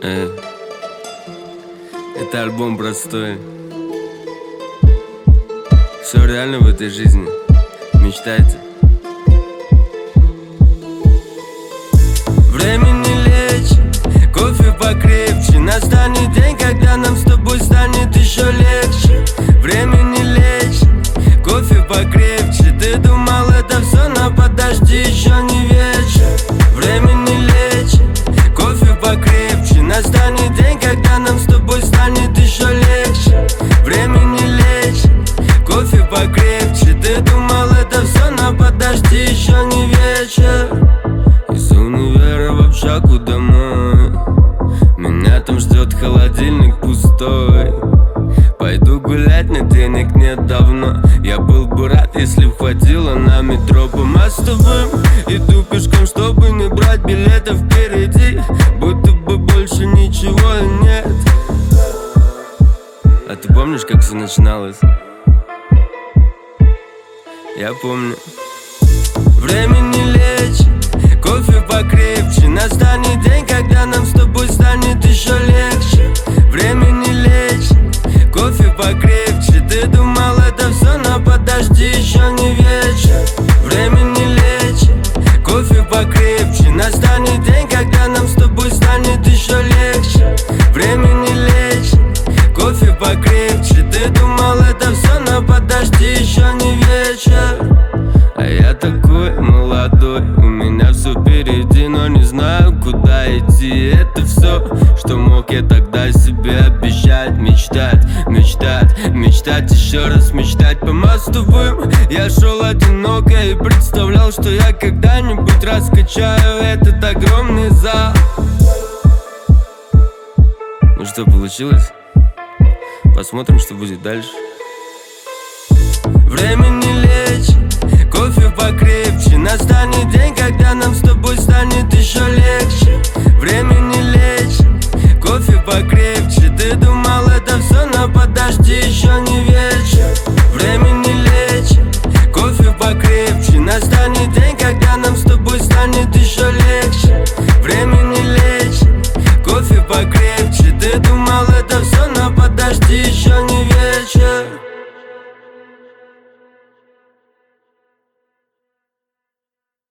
Это альбом простой. Все реально в этой жизни. Мечтайте. Время не лечит, кофе покрепче. Настанет день, когда нам с тобой станет еще легче. Время не лечит, кофе покрепче. Ты думал это все, но подожди, еще не вечер. Время не лечит, кофе покрепче. Настанет день, когда нам с тобой станет еще легче. Время не лечит, кофе покрепче. Ты думал это все, но подожди, еще не вечер. Из универа в общагу домой. Меня там ждет холодильник пустой. Пойду гулять, но денег нет давно. Я был бы рад, если б хватило на метро по мостовым. Иду пешком, чтобы не брать билетов впереди. Будто бы больше ничего и нет. А ты помнишь, как все начиналось? Я помню. Время не лечит, кофе покрепче. Настанет день, когда нам с тобой станет еще легче. Время не лечит, кофе покрепче. Ты думал это все, но подожди, еще не вечер. Время не лечит, кофе покрепче. Настанет день, когда нам с тобой станет еще легче. Время не лечит, кофе покрепче. Ты думал это все, но подожди, еще не вечер. А я такой молодой, у меня все впереди, но не знаю, куда идти. Это все, что мог я тогда себе обещать. Мечтать, мечтать, мечтать, еще раз мечтать по мостовым. Я шел одиноко и представлял, что я когда-нибудь раскачаю этот огромный зал. Ну что, получилось? Посмотрим, что будет дальше. Время не лечит, кофе покрепче. Настанет день, когда нам с тобой станет еще легче. Время не лечит, кофе покрепче. Ты думал это все, но подожди, еще не вечер. Время не лечит, кофе покрепче. Настанет день, когда нам с тобой станет еще легче. Время не лечит, кофе покрепче.